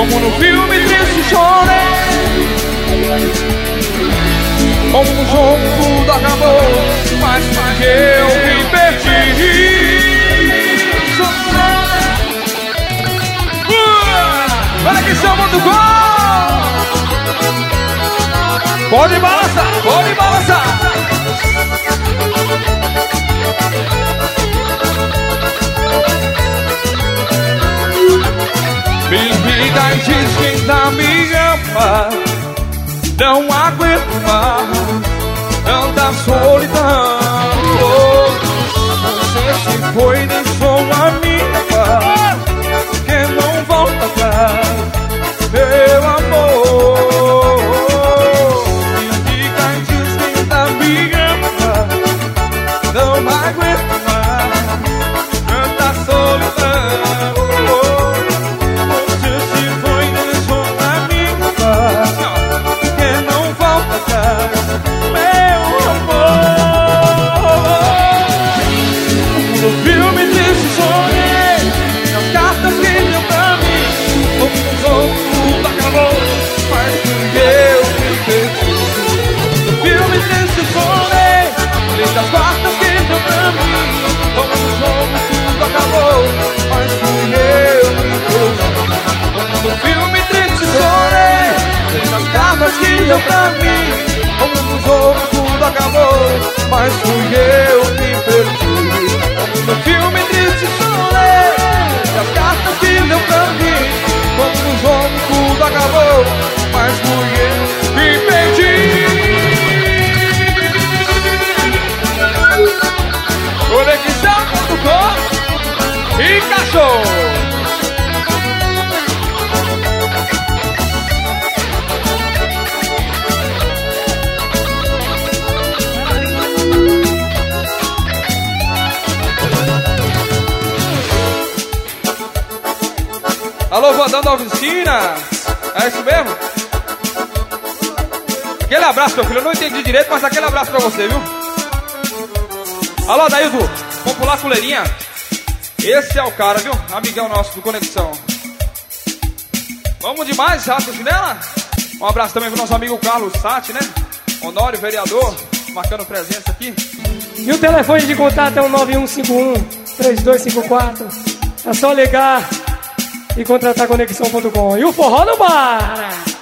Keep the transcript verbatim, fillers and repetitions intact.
como no filme Triste Chorei. Como no jogo tudo acabou, mas que eu me perdi. Uh, olha que chama do gol. Pode balançar, pode balançar. Me liga e diz quem tá me ama. Não aguento mais tanta solidão. Você se foi e deixou a minha paz, que não volta atrás, meu amor. Me liga e diz quem tá me ama. Não aguento mais tanta solidão. Você se foi e deixou a minha paz, meu amor. No filme Triste Chorei, nas cartas que deu pra mim, como no jogo tudo acabou, mas fui eu que perdi. No filme Triste Chorei, das cartas que deu pra mim, como no jogo tudo acabou, mas fui eu que perdi. No filme Triste Chorei, das cartas que deu pra mim, como no jogo tudo acabou, mas fui eu que perdi. No filme Triste Chorei, as cartas que deu pra mim, como no jogo tudo acabou, mas fui eu que perdi. Conexão ponto com e cachorro. Alô, Vodão da Oficina. É isso mesmo? Aquele abraço, meu filho. Eu não entendi direito, mas aquele abraço pra você, viu? Alô, Daildo. Vamos pular a coleirinha. Esse é o cara, viu? Amigão nosso do Conexão. Vamos demais, Rato Chinela. Um abraço também pro nosso amigo Carlos Sati, né? Honório, vereador, marcando presença aqui. E o telefone de contato é o nove um cinco um, três dois cinco quatro. É só ligar e contratar Conexão ponto com. E o forró não para!